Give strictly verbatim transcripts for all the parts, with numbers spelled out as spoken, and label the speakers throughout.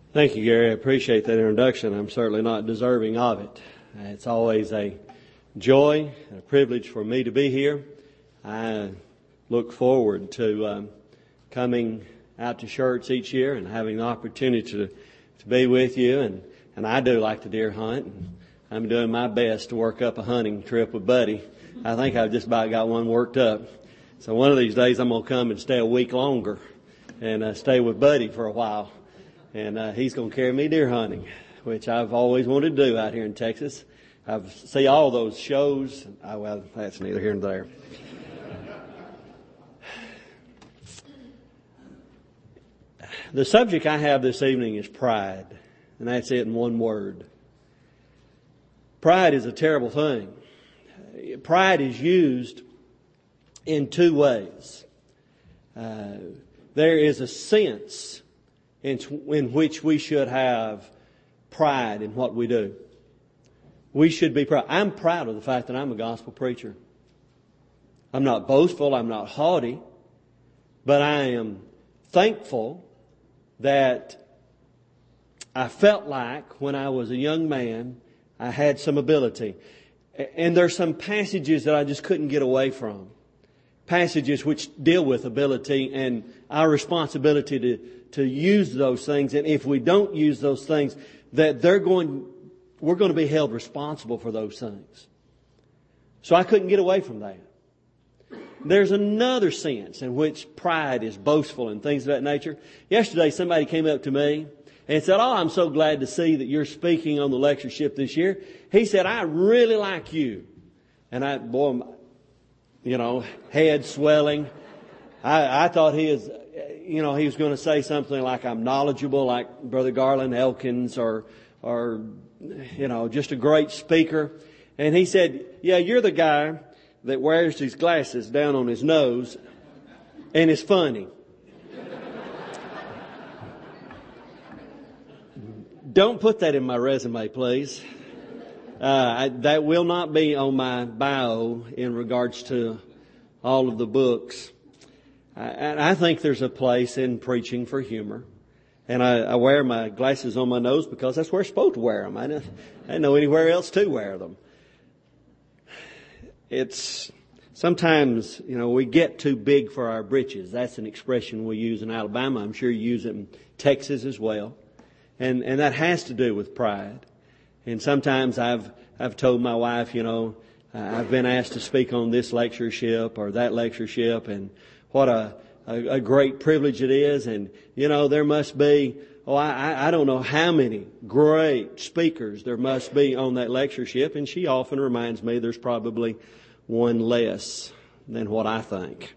Speaker 1: Thank you, Gary. I appreciate that introduction. I'm certainly not deserving of it. Uh, It's always a joy and a privilege for me to be here. I look forward to um, coming out to church each year and having the opportunity to, to be with you. And, and I do like to deer hunt. And I'm doing my best to work up a hunting trip with Buddy. I think I've just about got one worked up. So one of these days I'm going to come and stay a week longer and uh, stay with Buddy for a while. And uh, he's going to carry me deer hunting, which I've always wanted to do out here in Texas. I've see all those shows. Oh, well, that's neither here nor there. The subject I have this evening is pride, and that's it in one word. Pride is a terrible thing. Pride is used in two ways. Uh, there is a sense In, in which we should have pride in what we do. We should be proud. I'm proud of the fact that I'm a gospel preacher. I'm not boastful, I'm not haughty, but I am thankful that I felt like when I was a young man, I had some ability. And there's some passages that I just couldn't get away from. Passages which deal with ability and our responsibility to to use those things, and if we don't use those things, that they're going, we're going to be held responsible for those things. So I couldn't get away from that. There's another sense in which pride is boastful and things of that nature. Yesterday somebody came up to me and said, "Oh, I'm so glad to see that you're speaking on the lectureship this year." He said, "I really like you." And I, boy, you know, head swelling. I, I thought he was, you know, he was going to say something like I'm knowledgeable, like Brother Garland Elkins, or, or, you know, just a great speaker. And he said, "Yeah, you're the guy that wears his glasses down on his nose and is funny." Don't put that in my resume, please. Uh, I, that will not be on my bio in regards to all of the books. And I think there's a place in preaching for humor. And I, I wear my glasses on my nose because that's where I'm supposed to wear them. I don't, I don't know anywhere else to wear them. It's sometimes, you know, we get too big for our britches. That's an expression we use in Alabama. I'm sure you use it in Texas as well. And, and that has to do with pride. And sometimes I've, I've told my wife, you know, I've been asked to speak on this lectureship or that lectureship, and what a, a, a great privilege it is. And, you know, there must be, oh, I, I don't know how many great speakers there must be on that lectureship. And she often reminds me there's probably one less than what I think.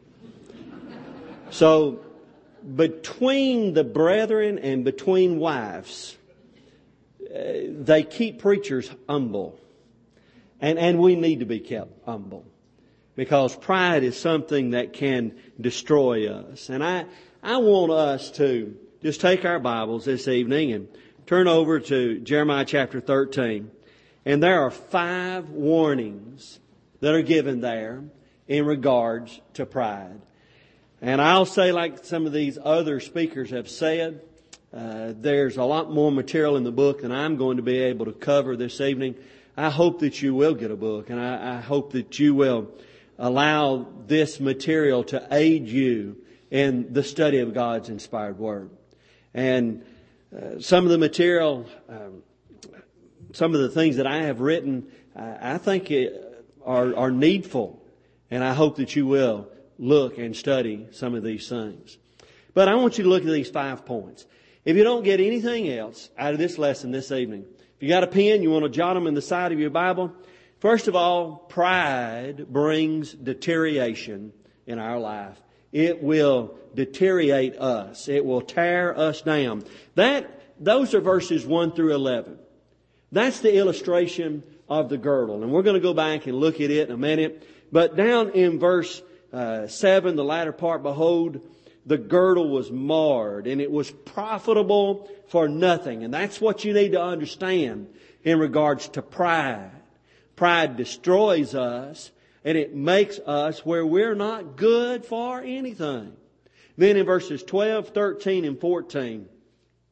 Speaker 1: So between the brethren and between wives, uh, they keep preachers humble. And, and we need to be kept humble. Because pride is something that can destroy us. And I, I want us to just take our Bibles this evening and turn over to Jeremiah chapter thirteen. And there are five warnings that are given there in regards to pride. And I'll say, like some of these other speakers have said, uh, there's a lot more material in the book than I'm going to be able to cover this evening. I hope that you will get a book, and I, I hope that you will allow this material to aid you in the study of God's inspired Word. And uh, some of the material, um, some of the things that I have written, I, I think it, are, are needful. And I hope that you will look and study some of these things. But I want you to look at these five points. If you don't get anything else out of this lesson this evening, if you got a pen, you want to jot them in the side of your Bible. First of all, pride brings deterioration in our life. It will deteriorate us. It will tear us down. That, those are verses one through eleven. That's the illustration of the girdle. And we're going to go back and look at it in a minute. But down in verse uh, seven, the latter part, behold, the girdle was marred and it was profitable for nothing. And that's what you need to understand in regards to pride. Pride destroys us, and it makes us where we're not good for anything. Then in verses twelve, thirteen, and fourteen,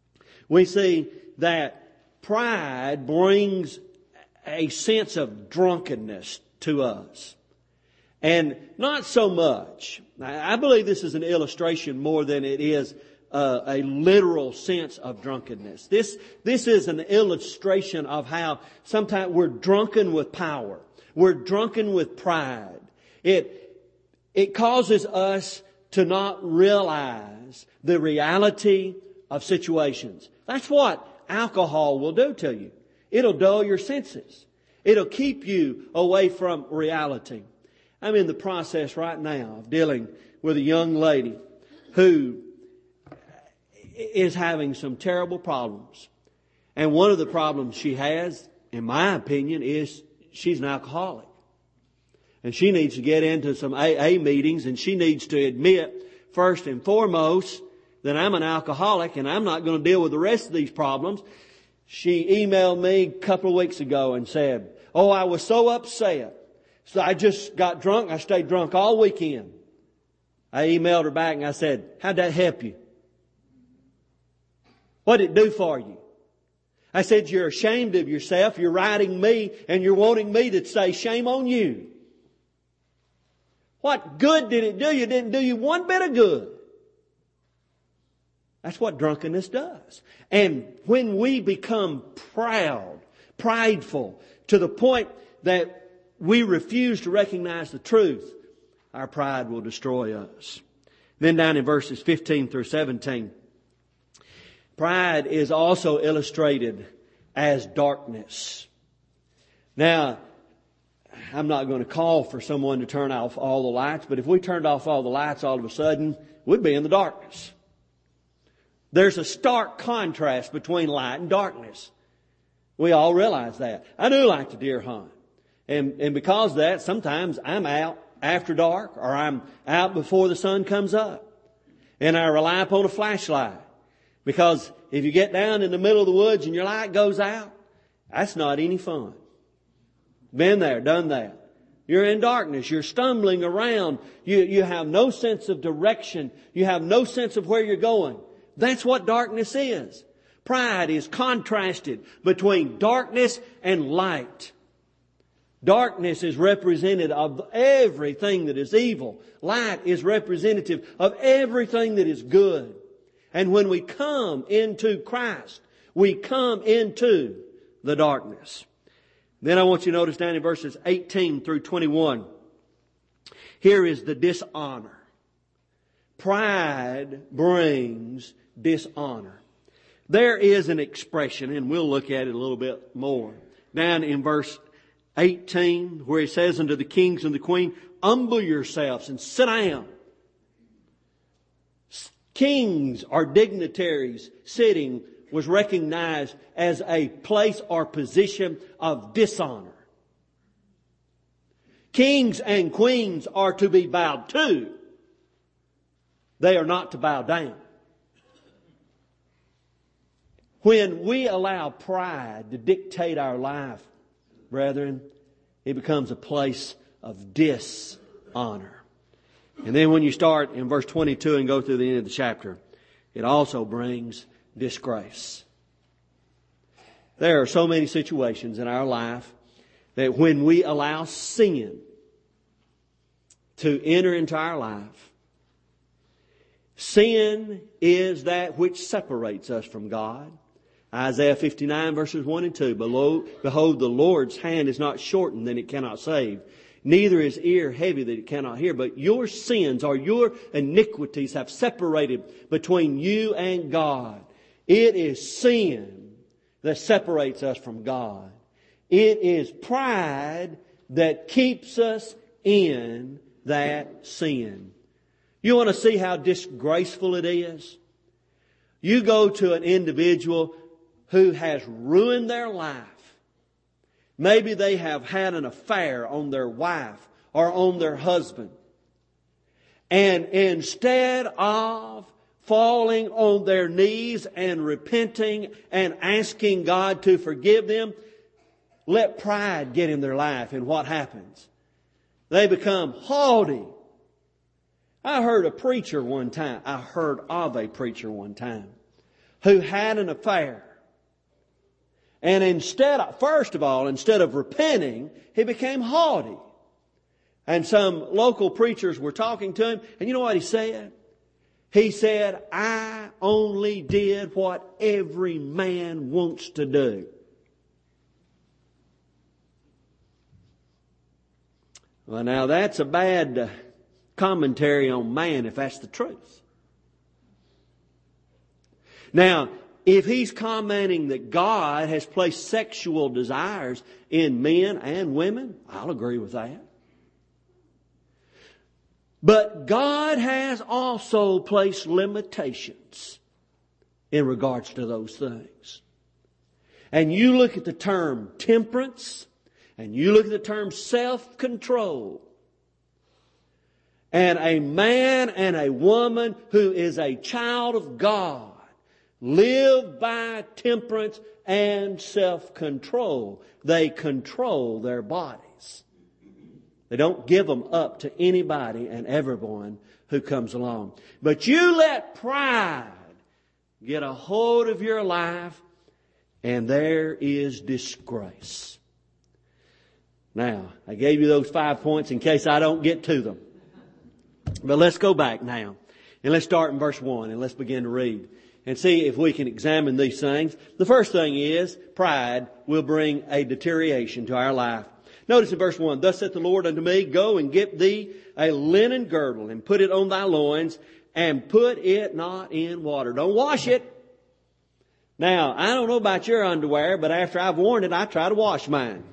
Speaker 1: we see that pride brings a sense of drunkenness to us. And not so much. I believe this is an illustration more than it is uh, a literal sense of drunkenness. This, this is an illustration of how sometimes we're drunken with power. We're drunken with pride. It, it causes us to not realize the reality of situations. That's what alcohol will do to you. It'll dull your senses. It'll keep you away from reality. I'm in the process right now of dealing with a young lady who is having some terrible problems. And one of the problems she has, in my opinion, is she's an alcoholic. And she needs to get into some A A meetings, and she needs to admit, first and foremost, that I'm an alcoholic and I'm not going to deal with the rest of these problems. She emailed me a couple of weeks ago and said, "Oh, I was so upset. So I just got drunk. I stayed drunk all weekend." I emailed her back and I said, "How'd that help you? What did it do for you?" I said, "You're ashamed of yourself. You're writing me and you're wanting me to say shame on you. What good did it do you? It didn't do you one bit of good." That's what drunkenness does. And when we become proud, prideful, to the point that we refuse to recognize the truth, our pride will destroy us. Then down in verses fifteen through seventeen, pride is also illustrated as darkness. Now, I'm not going to call for someone to turn off all the lights, but if we turned off all the lights all of a sudden, we'd be in the darkness. There's a stark contrast between light and darkness. We all realize that. I do like to deer hunt. And, and because of that, sometimes I'm out after dark or I'm out before the sun comes up. And I rely upon a flashlight. Because if you get down in the middle of the woods and your light goes out, that's not any fun. Been there, done that. You're in darkness. You're stumbling around. You, you have no sense of direction. You have no sense of where you're going. That's what darkness is. Pride is contrasted between darkness and light. Darkness is representative of everything that is evil. Light is representative of everything that is good. And when we come into Christ, we come into the darkness. Then I want you to notice down in verses eighteen through twenty-one. Here is the dishonor. Pride brings dishonor. There is an expression, and we'll look at it a little bit more. Down in verse eighteen, where it says unto the kings and the queen, "Humble yourselves and sit down." Kings or dignitaries sitting was recognized as a place or position of dishonor. Kings and queens are to be bowed to. They are not to bow down. When we allow pride to dictate our life, brethren, it becomes a place of dishonor. And then when you start in verse twenty-two and go through the end of the chapter, it also brings disgrace. There are so many situations in our life that when we allow sin to enter into our life, sin is that which separates us from God. Isaiah fifty-nine verses one and two. Behold, the Lord's hand is not shortened that it cannot save, neither is ear heavy that it cannot hear. But your sins or your iniquities have separated between you and God. It is sin that separates us from God. It is pride that keeps us in that sin. You want to see how disgraceful it is? You go to an individual who has ruined their life. Maybe they have had an affair on their wife or on their husband. And instead of falling on their knees and repenting and asking God to forgive them, let pride get in their life. And what happens? They become haughty. I heard a preacher one time. I heard of a preacher one time who had an affair. And instead, of, first of all, instead of repenting, he became haughty. And some local preachers were talking to him, and you know what he said? He said, I only did what every man wants to do. Well, now that's a bad uh, commentary on man if that's the truth. Now, if he's commenting that God has placed sexual desires in men and women, I'll agree with that. But God has also placed limitations in regards to those things. And you look at the term temperance, and you look at the term self-control, and a man and a woman who is a child of God live by temperance and self-control. They control their bodies. They don't give them up to anybody and everyone who comes along. But you let pride get a hold of your life, and there is disgrace. Now, I gave you those five points in case I don't get to them. But let's go back now. And let's start in verse one and let's begin to read and see if we can examine these things. The first thing is pride will bring a deterioration to our life. Notice in verse one, thus saith the Lord unto me, go and get thee a linen girdle and put it on thy loins and put it not in water. Don't wash it. Now, I don't know about your underwear, but after I've worn it, I try to wash mine.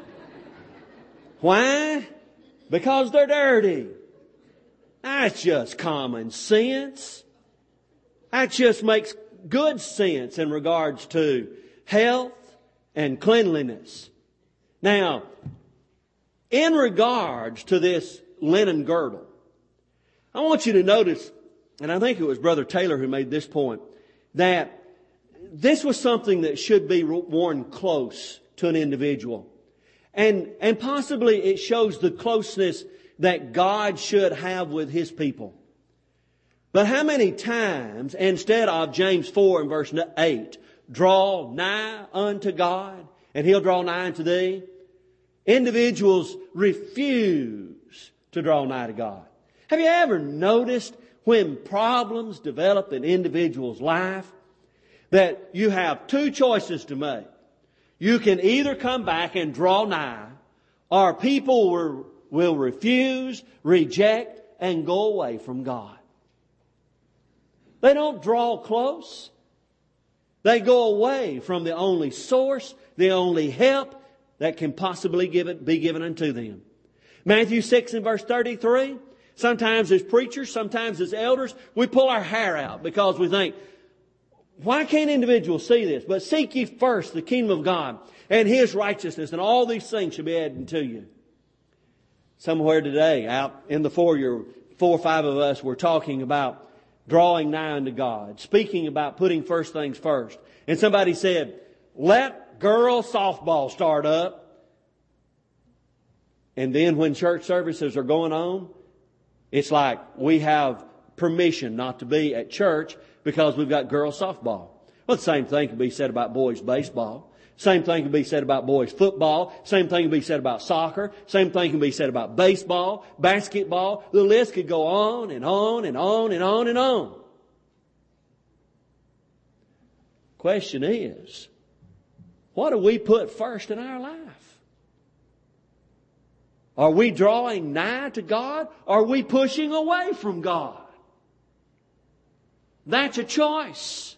Speaker 1: Why? Because they're dirty. That's just common sense. That just makes good sense in regards to health and cleanliness. Now, in regards to this linen girdle, I want you to notice, and I think it was Brother Taylor who made this point, that this was something that should be worn close to an individual. And, and possibly it shows the closeness that God should have with His people. But how many times, instead of James four and verse eight, draw nigh unto God, and He'll draw nigh unto thee, individuals refuse to draw nigh to God. Have you ever noticed when problems develop in individuals' life that you have two choices to make? You can either come back and draw nigh, or people will, will refuse, reject, and go away from God. They don't draw close. They go away from the only source, the only help that can possibly give it, be given unto them. Matthew six and verse thirty-three, sometimes as preachers, sometimes as elders, we pull our hair out because we think, why can't individuals see this? But seek ye first the kingdom of God and His righteousness, and all these things shall be added to you. Somewhere today, out in the foyer, four or five of us were talking about drawing nigh unto God, speaking about putting first things first. And somebody said, let girl softball start up. And then when church services are going on, it's like we have permission not to be at church because we've got girls softball. Well, the same thing can be said about boys baseball. Same thing can be said about boys football. Same thing can be said about soccer. Same thing can be said about baseball, basketball. The list could go on and on and on and on and on. Question is, what do we put first in our life? Are we drawing nigh to God? Or are we pushing away from God? That's a choice.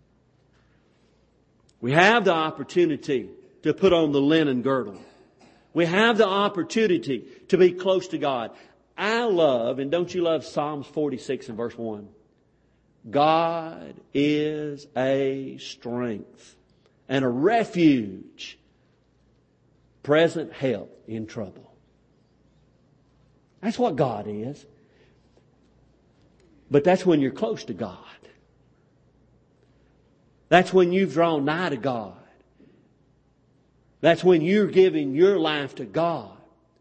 Speaker 1: We have the opportunity to put on the linen girdle. We have the opportunity to be close to God. I love, and don't you love Psalms forty-six and verse one? God is a strength and a refuge, present help in trouble. That's what God is. But that's when you're close to God. That's when you've drawn nigh to God. That's when you're giving your life to God.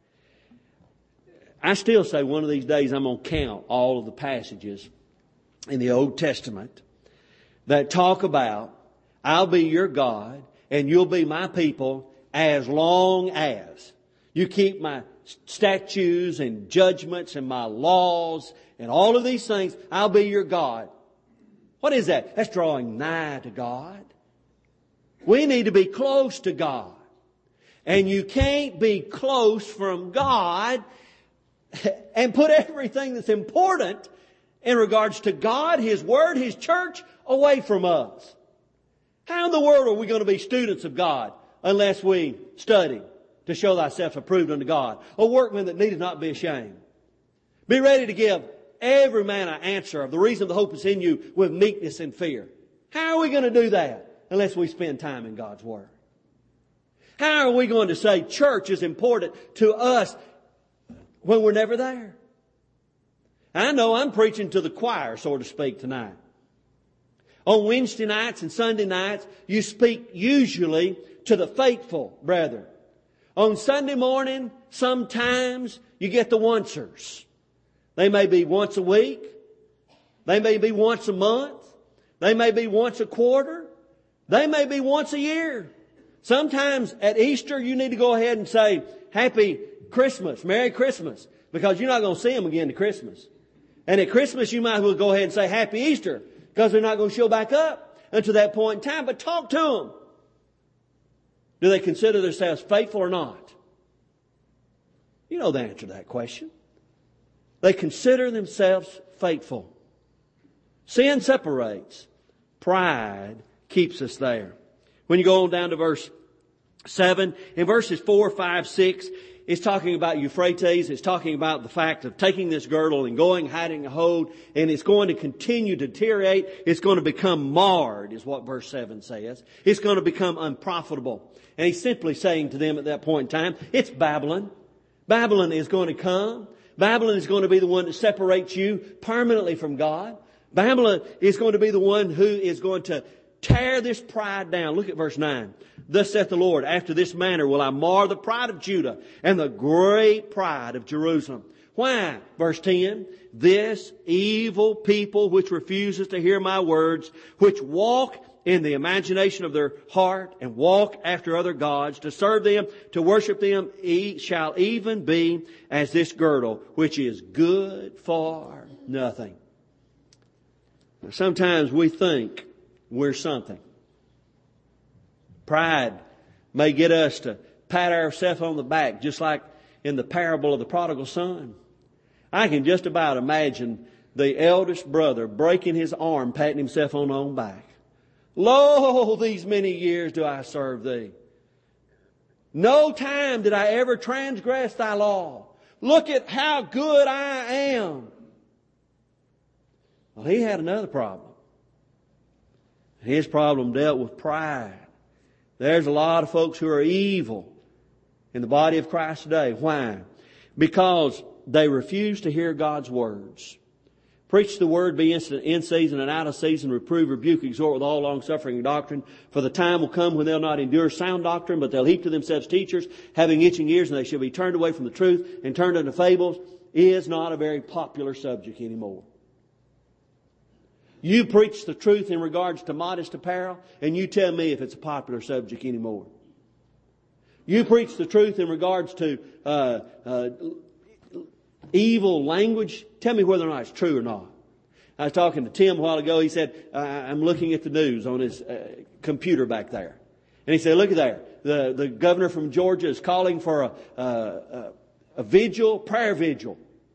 Speaker 1: I still say one of these days I'm going to count all of the passages in the Old Testament that talk about, I'll be your God and you'll be my people as long as you keep my statutes and judgments and my laws and all of these things. I'll be your God. What is that? That's drawing nigh to God. We need to be close to God. And you can't be close from God and put everything that's important in regards to God, His Word, His church away from us. How in the world are we going to be students of God unless we study to show thyself approved unto God? A workman that needeth not be ashamed. Be ready to give every man an answer of the reason the hope is in you with meekness and fear. How are we going to do that unless we spend time in God's Word? How are we going to say church is important to us when we're never there? I know I'm preaching to the choir, so to speak, tonight. On Wednesday nights and Sunday nights, you speak usually to the faithful brethren. On Sunday morning, sometimes you get the oncers. They may be once a week. They may be once a month. They may be once a quarter. They may be once a year. Sometimes at Easter, you need to go ahead and say, Happy Christmas, Merry Christmas, because you're not going to see them again to Christmas. And at Christmas, you might as well go ahead and say Happy Easter, because they're not going to show back up until that point in time. But talk to them. Do they consider themselves faithful or not? You know the answer to that question. They consider themselves faithful. Sin separates. Pride keeps us there. When you go on down to verse seven, in verses four, five, six, it's talking about Euphrates. It's talking about the fact of taking this girdle and going, hiding a hold, and it's going to continue to deteriorate. It's going to become marred, is what verse seven says. It's going to become unprofitable. And he's simply saying to them at that point in time, it's Babylon. Babylon is going to come. Babylon is going to be the one that separates you permanently from God. Babylon is going to be the one who is going to tear this pride down. Look at verse nine. Thus saith the Lord, after this manner will I mar the pride of Judah and the great pride of Jerusalem. Why? Verse ten. This evil people which refuses to hear my words, which walk in the imagination of their heart and walk after other gods, to serve them, to worship them, shall even be as this girdle, which is good for nothing. Now, sometimes we think we're something. Pride may get us to pat ourselves on the back, just like in the parable of the prodigal son. I can just about imagine the eldest brother breaking his arm, patting himself on the own back. Lo, these many years do I serve thee. No time did I ever transgress thy law. Look at how good I am. Well, he had another problem. His problem dealt with pride. There's a lot of folks who are evil in the body of Christ today. Why? Because they refuse to hear God's words. Preach the word, be instant in season and out of season, reprove, rebuke, exhort with all long suffering and doctrine. For the time will come when they'll not endure sound doctrine, but they'll heap to themselves teachers, having itching ears, and they shall be turned away from the truth and turned unto fables. Is not a very popular subject anymore. You preach the truth in regards to modest apparel, and you tell me if it's a popular subject anymore. You preach the truth in regards to uh, uh, evil language. Tell me whether or not it's true or not. I was talking to Tim a while ago. He said, I'm looking at the news on his uh, computer back there. And he said, look at there. The, the governor from Georgia is calling for a, a, a, a vigil, prayer vigil.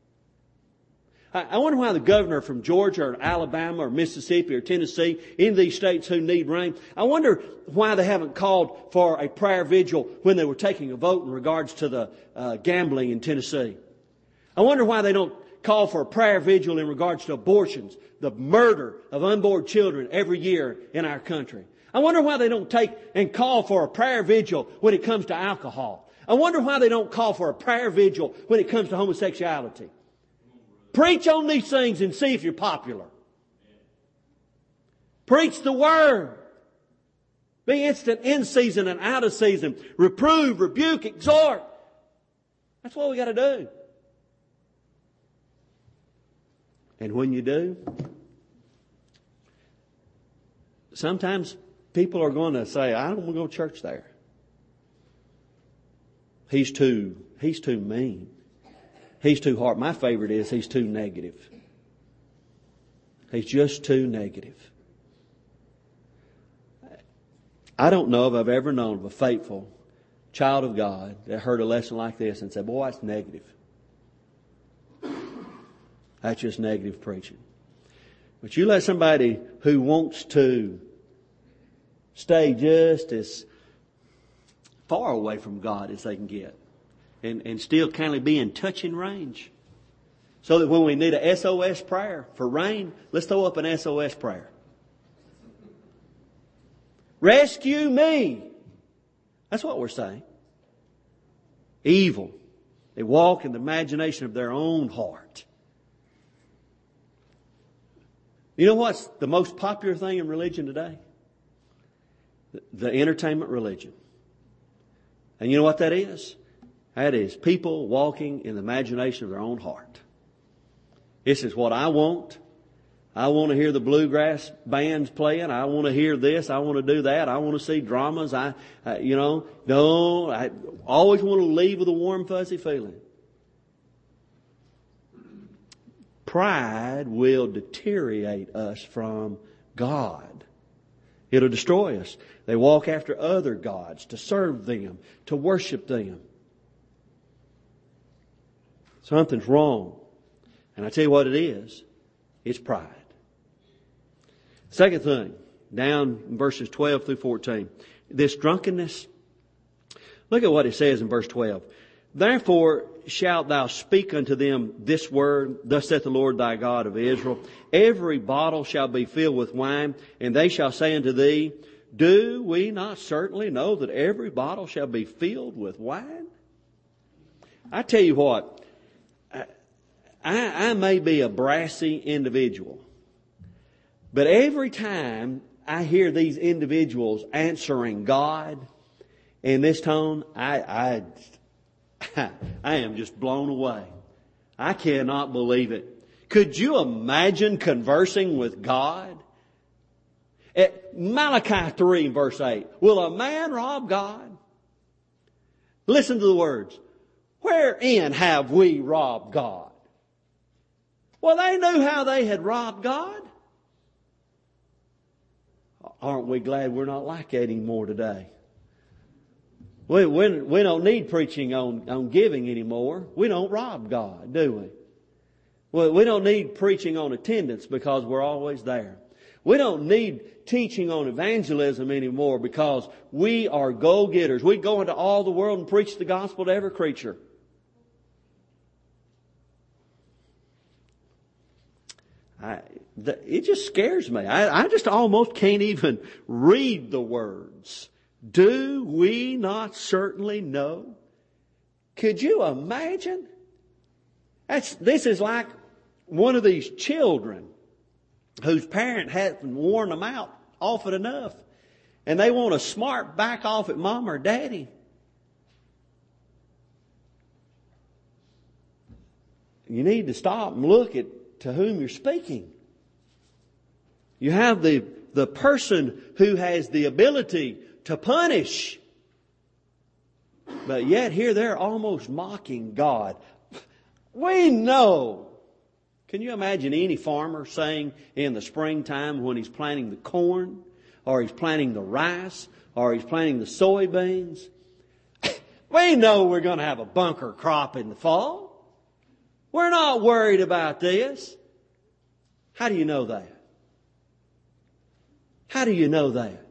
Speaker 1: I wonder why the governor from Georgia or Alabama or Mississippi or Tennessee, any of these states who need rain, I wonder why they haven't called for a prayer vigil when they were taking a vote in regards to the uh, gambling in Tennessee. I wonder why they don't call for a prayer vigil in regards to abortions, the murder of unborn children every year in our country. I wonder why they don't take and call for a prayer vigil when it comes to alcohol. I wonder why they don't call for a prayer vigil when it comes to homosexuality. Preach on these things and see if you're popular. Preach the Word. Be instant in season and out of season. Reprove, rebuke, exhort. That's what we got to do. And when you do, sometimes people are going to say, I don't want to go to church there. He's too, he's too mean. He's too hard. My favorite is he's too negative. He's just too negative. I don't know if I've ever known of a faithful child of God that heard a lesson like this and said, boy, that's negative. That's just negative preaching. But you let somebody who wants to stay just as far away from God as they can get and, and still kind of be in touching range. So that when we need a S O S prayer for rain, let's throw up an S O S prayer. Rescue me. That's what we're saying. Evil. They walk in the imagination of their own heart. You know what's the most popular thing in religion today? The entertainment religion. And you know what that is? That is people walking in the imagination of their own heart. This is what I want. I want to hear the bluegrass bands playing. I want to hear this. I want to do that. I want to see dramas. I, I you know, no, I always want to leave with a warm, fuzzy feeling. Pride will deteriorate us from God. It'll destroy us. They walk after other gods to serve them, to worship them. Something's wrong. And I tell you what it is. It's pride. Second thing, down in verses twelve through fourteen. This drunkenness. Look at what it says in verse twelve. Therefore shalt thou speak unto them this word, thus saith the Lord thy God of Israel. Every bottle shall be filled with wine, and they shall say unto thee, do we not certainly know that every bottle shall be filled with wine? I tell you what, I, I may be a brassy individual, but every time I hear these individuals answering God in this tone, I, I, I am just blown away. I cannot believe it. Could you imagine conversing with God? At Malachi three verse eight, will a man rob God? Listen to the words. Wherein have we robbed God? Well, they knew how they had robbed God. Aren't we glad we're not like that anymore today? We, we, we don't need preaching on, on giving anymore. We don't rob God, do we? Well, we don't need preaching on attendance because we're always there. We don't need teaching on evangelism anymore because we are go-getters. We go into all the world and preach the gospel to every creature. I, the, it just scares me. I, I just almost can't even read the words. Do we not certainly know? Could you imagine? That's, this is like one of these children whose parent hasn't worn them out often enough. And they want to smart back off at mom or daddy. You need to stop and look at to whom you're speaking. You have the, the person who has the ability to punish. But yet here they're almost mocking God. We know. Can you imagine any farmer saying in the springtime when he's planting the corn, or he's planting the rice, or he's planting the soybeans, we know we're going to have a bunker crop in the fall. We're not worried about this. How do you know that? How do you know that?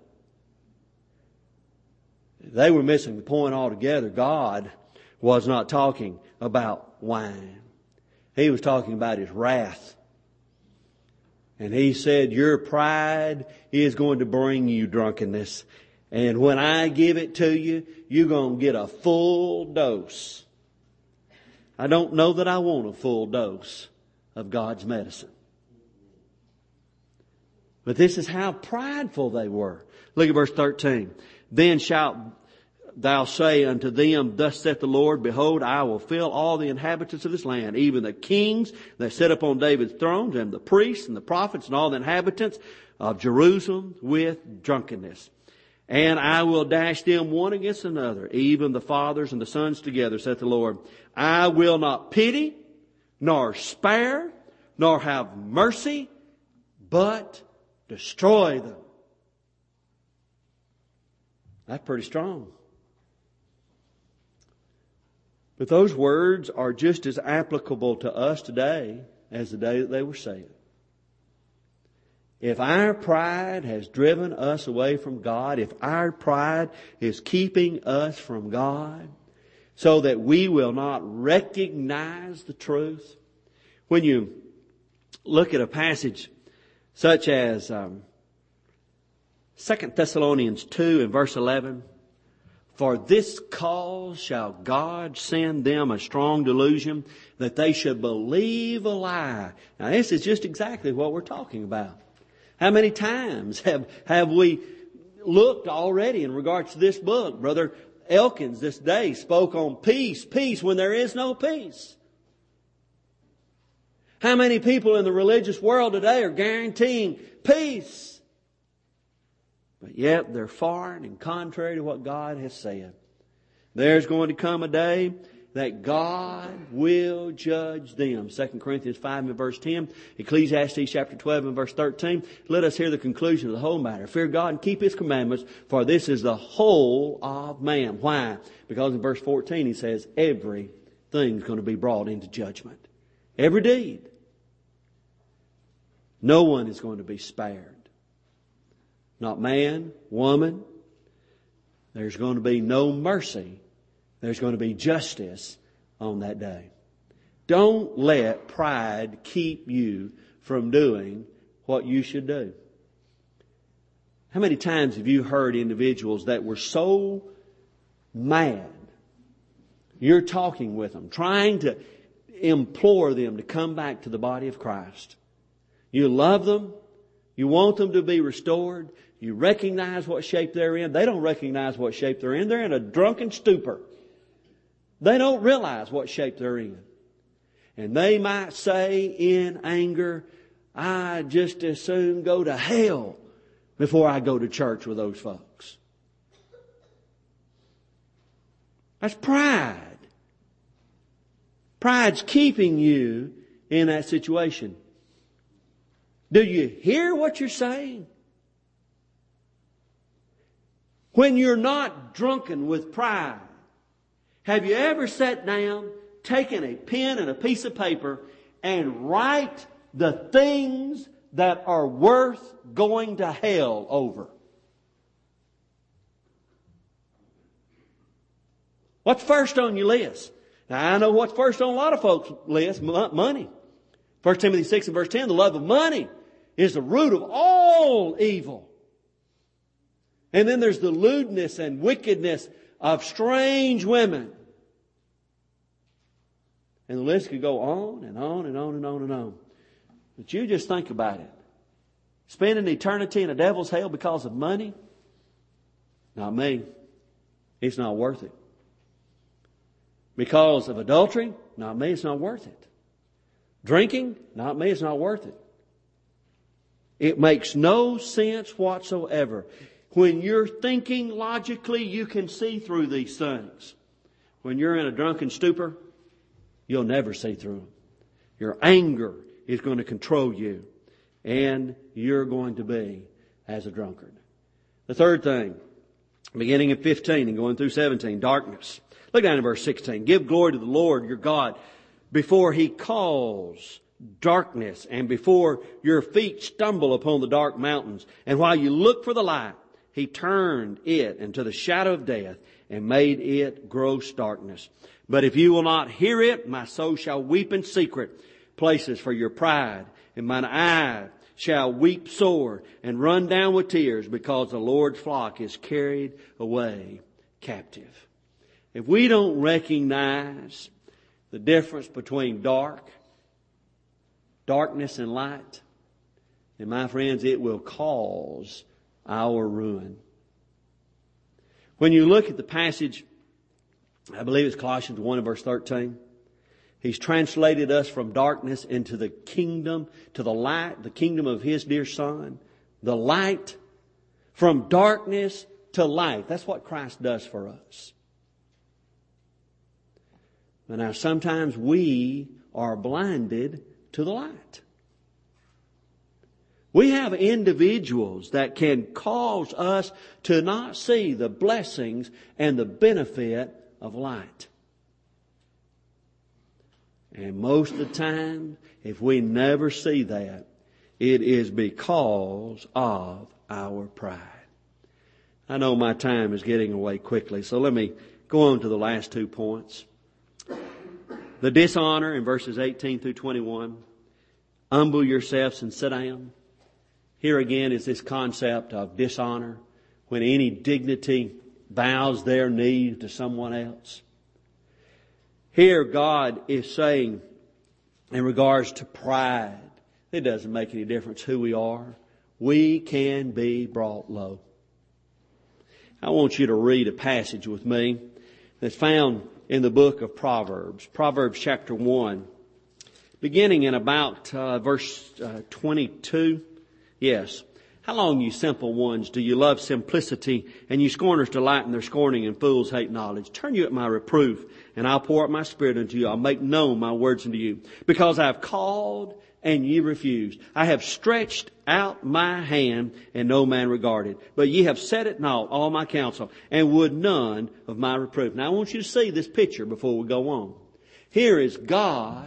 Speaker 1: They were missing the point altogether. God was not talking about wine. He was talking about His wrath. And He said, your pride is going to bring you drunkenness. And when I give it to you, you're going to get a full dose. I don't know that I want a full dose of God's medicine. But this is how prideful they were. Look at verse thirteen. Then shalt thou say unto them, thus saith the Lord, behold, I will fill all the inhabitants of this land, even the kings that sit upon David's thrones, and the priests and the prophets and all the inhabitants of Jerusalem with drunkenness. And I will dash them one against another, even the fathers and the sons together, saith the Lord. I will not pity, nor spare, nor have mercy, but destroy them. That's pretty strong. But those words are just as applicable to us today as the day that they were said. If our pride has driven us away from God, if our pride is keeping us from God, so that we will not recognize the truth, when you look at a passage such as um, Second Thessalonians two and verse eleven, for this cause shall God send them a strong delusion, that they should believe a lie. Now this is just exactly what we're talking about. How many times have, have we looked already in regards to this book? Brother Elkins this day spoke on peace, peace when there is no peace. How many people in the religious world today are guaranteeing peace? But yet they're foreign and contrary to what God has said. There's going to come a day that God will judge them. Second Corinthians five and verse ten, Ecclesiastes chapter twelve and verse thirteen. Let us hear the conclusion of the whole matter. Fear God and keep His commandments, for this is the whole of man. Why? Because in verse fourteen he says, everything's going to be brought into judgment. Every deed. No one is going to be spared. Not man, woman. There's going to be no mercy. There's going to be justice on that day. Don't let pride keep you from doing what you should do. How many times have you heard individuals that were so mad? You're talking with them, trying to implore them to come back to the body of Christ. You love them. You want them to be restored. You recognize what shape they're in. They don't recognize what shape they're in. They're in a drunken stupor. They don't realize what shape they're in. And they might say in anger, I just as soon go to hell before I go to church with those folks. That's pride. Pride's keeping you in that situation. Do you hear what you're saying? When you're not drunken with pride, have you ever sat down, taken a pen and a piece of paper, and write the things that are worth going to hell over? What's first on your list? Now I know what's first on a lot of folks' list, money. First Timothy six and verse ten, the love of money is the root of all evil. And then there's the lewdness and wickedness of strange women. And the list could go on and on and on and on and on. But you just think about it. Spending eternity in a devil's hell because of money? Not me. It's not worth it. Because of adultery? Not me. It's not worth it. Drinking? Not me. It's not worth it. It makes no sense whatsoever. When you're thinking logically, you can see through these things. When you're in a drunken stupor, you'll never see through them. Your anger is going to control you, and you're going to be as a drunkard. The third thing, beginning at fifteen and going through seventeen, darkness. Look down in verse sixteen. Give glory to the Lord your God before He calls darkness and before your feet stumble upon the dark mountains. And while you look for the light, He turned it into the shadow of death and made it gross darkness. But if you will not hear it, my soul shall weep in secret places for your pride, and mine eye shall weep sore and run down with tears, because the Lord's flock is carried away captive. If we don't recognize the difference between dark, darkness and light, then my friends, it will cause our ruin. When you look at the passage, I believe it's Colossians one and verse thirteen. He's translated us from darkness into the kingdom, to the light, the kingdom of His dear Son. the light, from darkness to light. That's what Christ does for us. But now sometimes we are blinded to the light. We have individuals that can cause us to not see the blessings and the benefit of light. And most of the time, if we never see that, it is because of our pride. I know my time is getting away quickly, so let me go on to the last two points. The dishonor in verses eighteen through twenty-one. Humble yourselves and sit down. Here again is this concept of dishonor, when any dignity bows their knee to someone else. Here God is saying, in regards to pride, it doesn't make any difference who we are. We can be brought low. I want you to read a passage with me that's found in the book of Proverbs. Proverbs chapter one, beginning in about uh, verse uh, twenty-two. Yes. How long, you simple ones, do you love simplicity, and you scorners delight in their scorning, and fools hate knowledge? Turn you at my reproof, and I'll pour out my spirit unto you. I'll make known my words unto you. Because I have called, and ye refused. I have stretched out my hand, and no man regarded. But ye have set at naught all my counsel, and would none of my reproof. Now I want you to see this picture before we go on. Here is God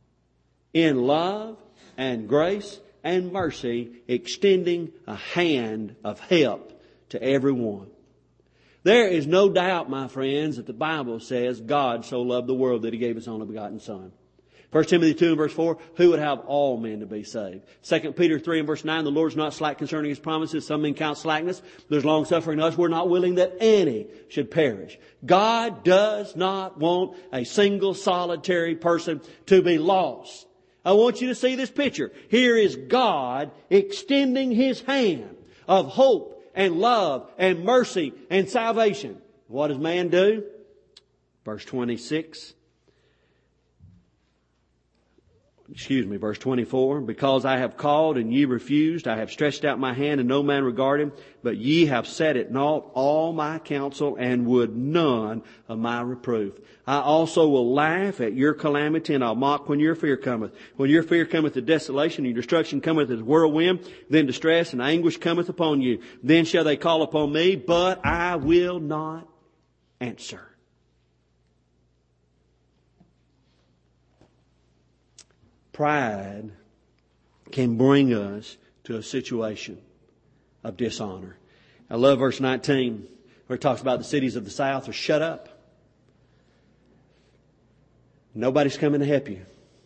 Speaker 1: in love and grace and mercy, extending a hand of help to everyone. There is no doubt, my friends, that the Bible says God so loved the world that He gave His only begotten Son. First Timothy two and verse four, who would have all men to be saved? Second Peter three and verse nine, the Lord is not slack concerning His promises. Some men count slackness. There's long suffering in us. We're not willing that any should perish. God does not want a single solitary person to be lost. I want you to see this picture. Here is God extending His hand of hope and love and mercy and salvation. What does man do? Verse twenty-six. Excuse me, verse twenty-four. Because I have called and ye refused, I have stretched out my hand and no man regarded, but ye have set at naught all my counsel and would none of my reproof. I also will laugh at your calamity, and I'll mock when your fear cometh. When your fear cometh, the desolation, and your destruction cometh as whirlwind, then distress and anguish cometh upon you. Then shall they call upon me, but I will not answer. Pride can bring us to a situation of dishonor. I love verse nineteen, where it talks about the cities of the south are shut up. Nobody's coming to help you.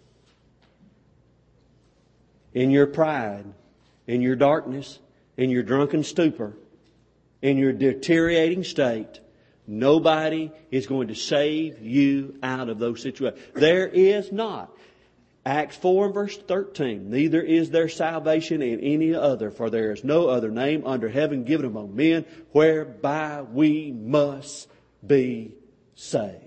Speaker 1: In your pride, in your darkness, in your drunken stupor, in your deteriorating state, nobody is going to save you out of those situations. There is not. Acts four and verse thirteen, neither is there salvation in any other, for there is no other name under heaven given among men whereby we must be saved.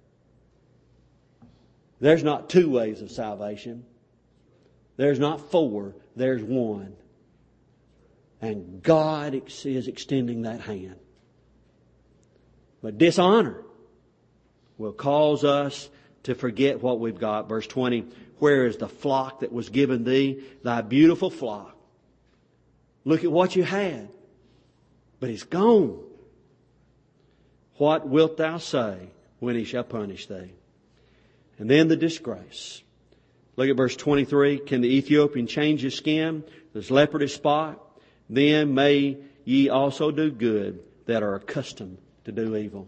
Speaker 1: There's not two ways of salvation. There's not four. There's one. And God is extending that hand. But dishonor will cause us to forget what we've got. Verse twenty, where is the flock that was given thee, thy beautiful flock? Look at what you had, but it's gone. What wilt thou say when He shall punish thee? And then the disgrace. Look at verse twenty-three. Can the Ethiopian change his skin? Does leopard his spot? Then may ye also do good that are accustomed to do evil.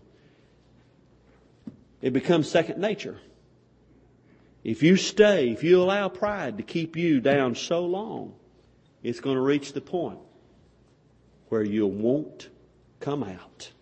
Speaker 1: It becomes second nature. If you stay, if you allow pride to keep you down so long, it's going to reach the point where you won't come out.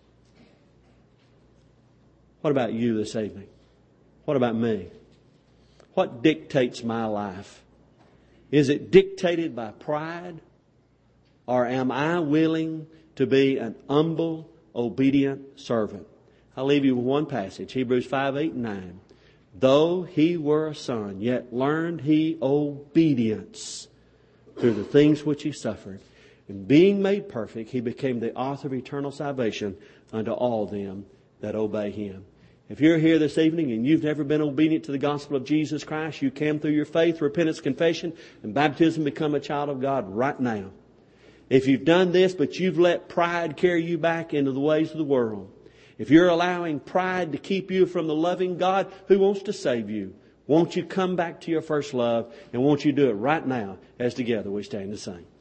Speaker 1: What about you this evening? What about me? What dictates my life? Is it dictated by pride? Or am I willing to be an humble, obedient servant? I'll leave you with one passage, Hebrews five, eight, and nine. Though he were a son, yet learned he obedience through the things which he suffered. And being made perfect, He became the author of eternal salvation unto all them that obey Him. If you're here this evening and you've never been obedient to the gospel of Jesus Christ, you can through your faith, repentance, confession, and baptism become a child of God right now. If you've done this, but you've let pride carry you back into the ways of the world, if you're allowing pride to keep you from the loving God who wants to save you, won't you come back to your first love, and won't you do it right now as together we stand to sing.